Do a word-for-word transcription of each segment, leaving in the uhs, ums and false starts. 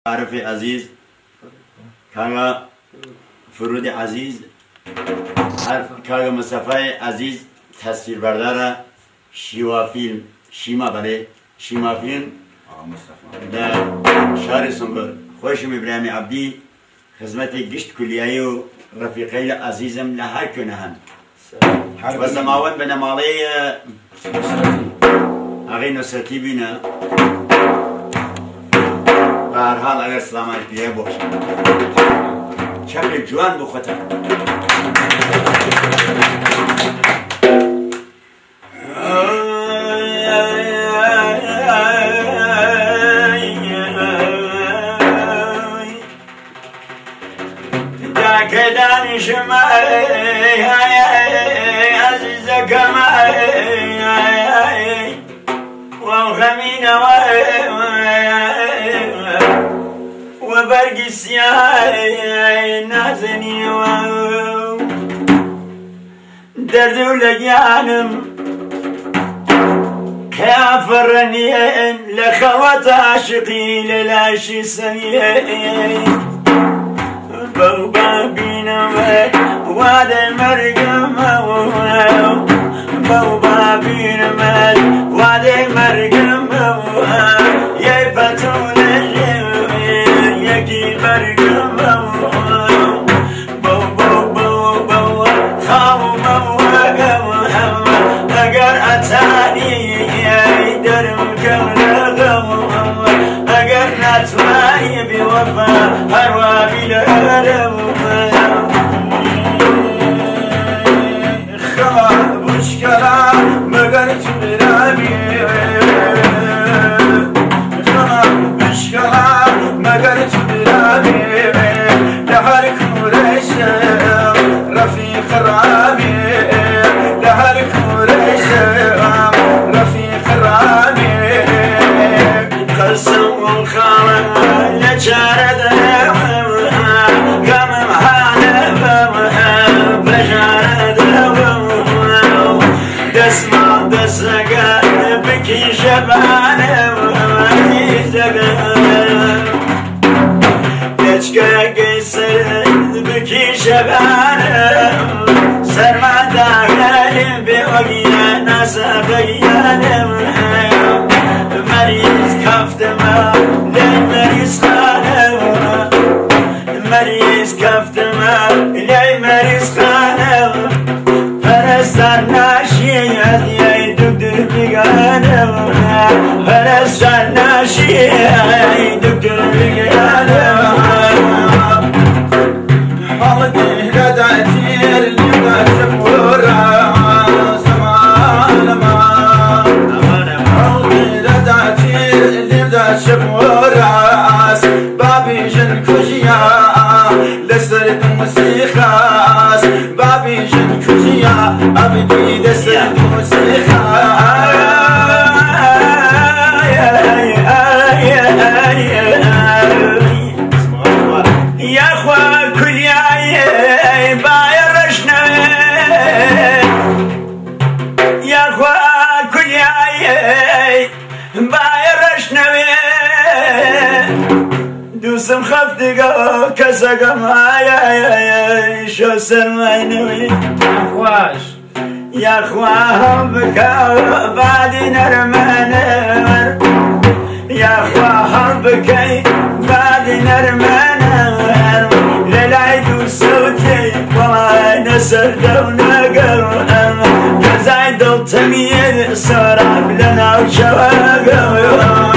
عارف عزیز کاغا فرود عزیز کاغا مصطفی عزیز تصویر بردار شیوا فیلم شیما بله شیما فیلم در شهر سنگر خوشم ابراهیم عبدی خدمت گشت کلیایی و رفیقی عزیزم لهر کنه هم و سماوت به نمالی آقای نصرتی بینه به هر حال اگر سلامت بیه بخشم چقدر جوان بخوتم داك دانشم عزيزكم وخمين وبرق السياي نازني دردو لجانم كافرني لخوات عاشقي للاشي سنيه بوبابينا واد مرقم بوبابينا واد مرقم يفتون يكي مرقم بو بو بو بو خاو موقم اگر اتاني درم كولغم اگر نتواني بوفا هروابي لهرم خلا مشكلة مقرت برامي خلا مشكلة مقرت برامي لهرك مريشة رفيق رامي لهرك مريشة رفيق رامي قسم والخالة لجارة قام محالة بجارة دسمة دسقة بكي شبانة لجكا قيسر بكي شبانة سرما داخل بوقيا ناسا بقيانا مريز كفتما للمريز خانم مريز كفتما للمريز خانم فرستان ناشي هذي دكتور بقانم فرستان ناشي هذي دكتور بقانم حلقي لدعتير اللي باشف ورا سمان ما حلقي لدعتير اللي باشف ورا بابي جن كوجيا لسرد موسيقى بابي جن كوجيا أبدي لسرد موسيقى يا أخوة كل ياي بايرشنا يا أخوة كل ياي بايرشنا دوسم خفتقا كسقا معايا شو سرمينوي أخواش يا أخوة بكا بعد نرمانر يا أخوة بكي بعد نرمانر للعيد صوتي والله نسر دونا قرم كزايد التمييز صراب لنا وشواقم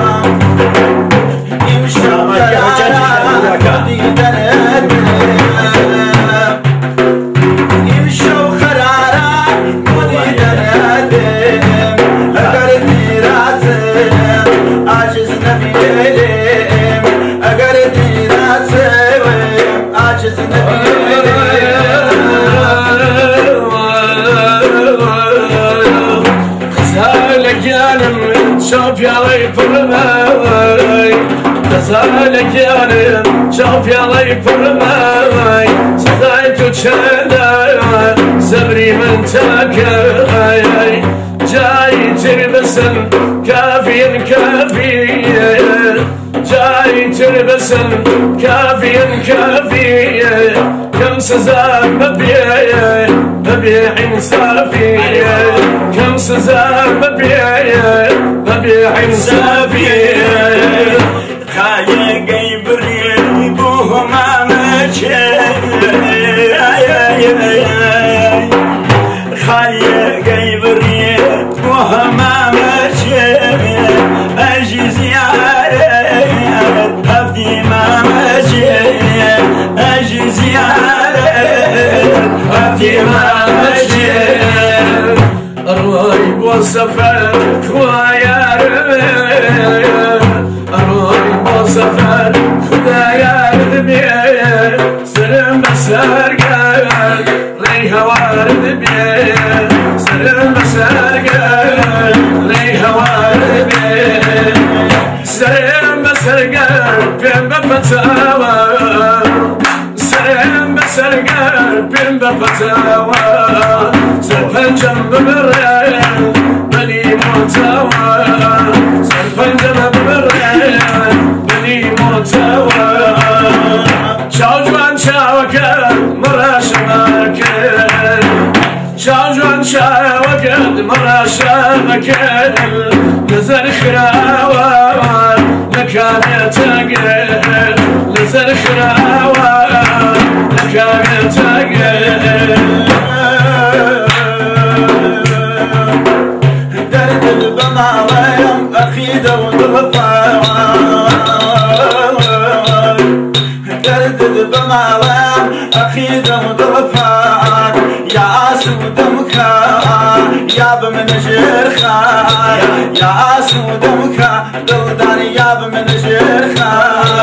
شوف يا ريف الماي تسالك يا ريم شوف يا ريف الماي صدايت وتشادا سبري من تاكاي جاي تربسن كافي كافي جاي دلای تربسن كافيا كافيا كم سزا مبيع مبيع صافية كم سزا مبيع مبيع صافية خايا قيبري بوهما ماشي خايا قيبري بوهما ماشي اجي زيارة هفدي ما ماشي اجي زيارة هفدي ما ماشي الريب والسفر خوايا الريب والسفر خدايا ربيع سلم بسرقل ليها وارد بيه سلم بسرقل ليها وارد بيه سلم بسرقل بين بفتاوى سلم بسرقل بين بفتاوى سرفنجم ببرل بني موتاوى سرفنجم ببرل بني موتاوى شاو جوان شاوكل مرا شماكل شاو جوان شاوكل مرا شماكل نزل خراوى لكان يتقل نزل خراوى لكان يتقل درد البماويم أخيدة وضغطا درد البماويم أخيدة وضغطا يا عاصم دمكا ياب من جرخا يا عاصم دمكا دلدان ياب من جرخا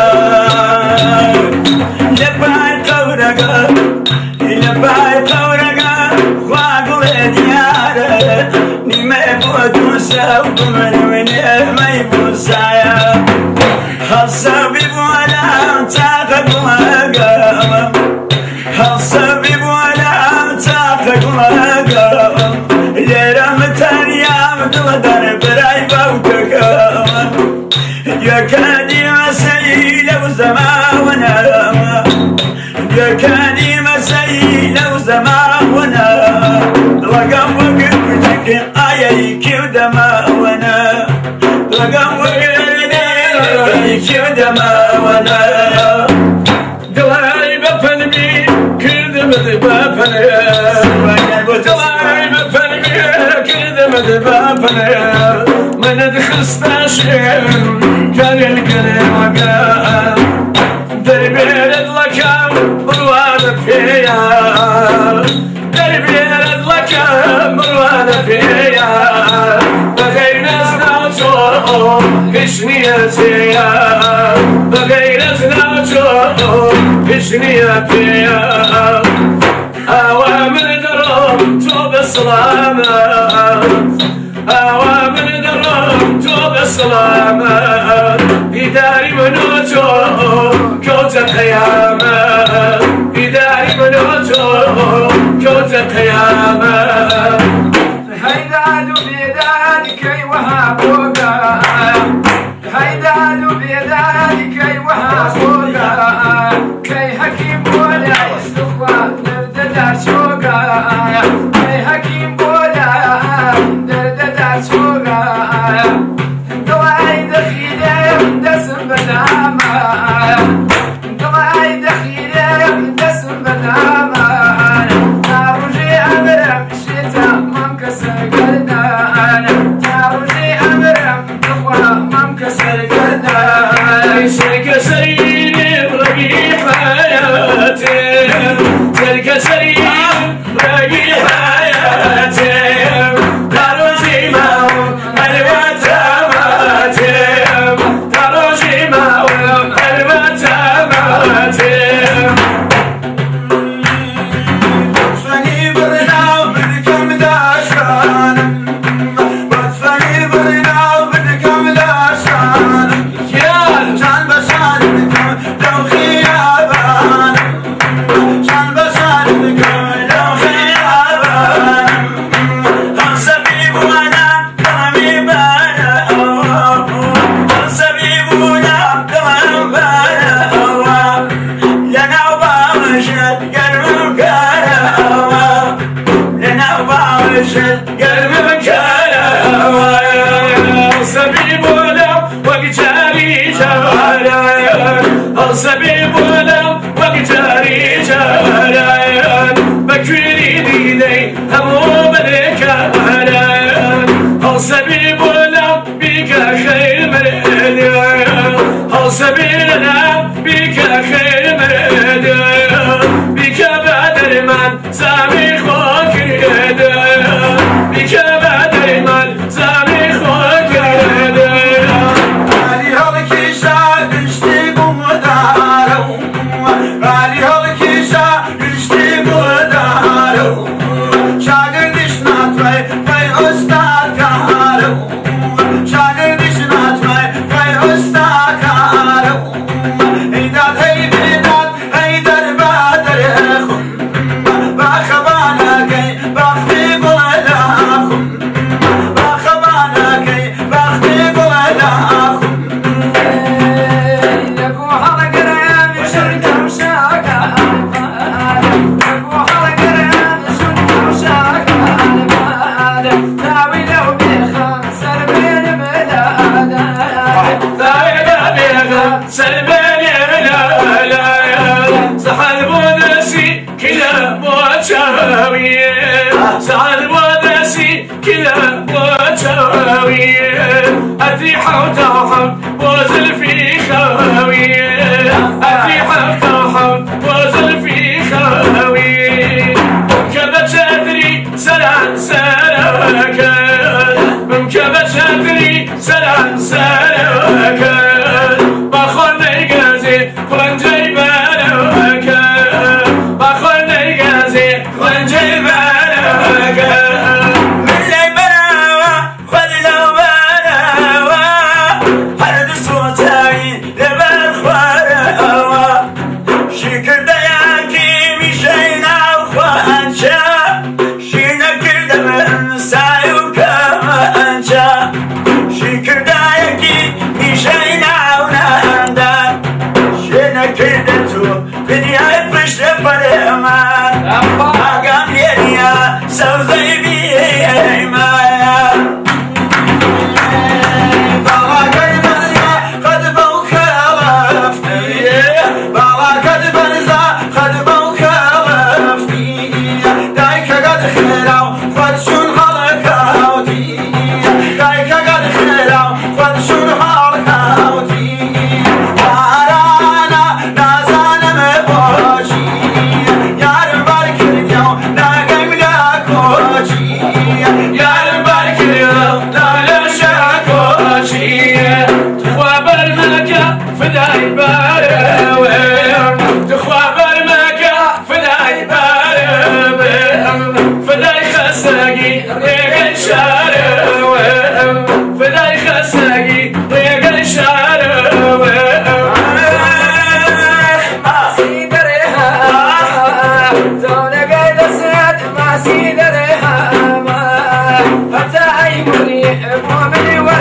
لباي قورقا لباي قورقا خواقو ديارة نيمة بودوسا ومن من ما يبوسايا حصبي بولا تاخد وقام حصبي بولا تاخد وقام ليرم تانيا مدودر براي بوتكام يا كادي مسيل وزماونا يا كادي مسيل وزماونا رقم وقف بتك آيك ودماونا رقم وقف بتك ودماونا دلائي بفنمي كردم دبابنا دلائي بفنمي كردم دبابنا من دخستاشم كان القلب وقام دربي لكم مروان فيا دربي لكم مروان فيا بغير نزناتو كش نيتيا بغير نزناتو كش نيتيا أوامر درم تو بالسلامة أوامر درم تو بالسلامة إداري منوتو كوت القيامة إداري منوتو كوت القيامة هيداد بيدادك وهابوكا هيداد بيدادك وهابوكا كي حكيم ولا يستخوى نردد شوكا كي حكيم ولا نردد شوكا دواي دخيلة دسم بنامة دواي دخيلة دسم بنامة نارجي أمرا السبيب ولو وقجاري جاران بكري ديدي همو ملكان السبيب ولو بك خير مردان السبيلنا بك خير مردان بك بدر من زمي خوك ردان بك بدر من زمي خوك ردان Ali halkışa düştü bu darım Ali halkışa düştü bu darım Şagir dişnat ve ve usta karım Şagir dişnat ve ve usta karım İdat hey bidat hey derbader khum Bakhabana kay bakhti bulalakhum Bakhabana kay bakhti bulalakhum سلباني لا لا سحل بودسي كلا بوشاوي سحل بودسي كلا بوشاوي أتيحة وتاحة وزل في خاوي أتيحة وتاحة وزل في خاوي ممكبة شادري سلام سلاك ممكبة شادري سلام سلاك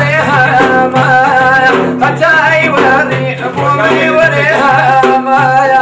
حتى أيوة أبو مني وليها ما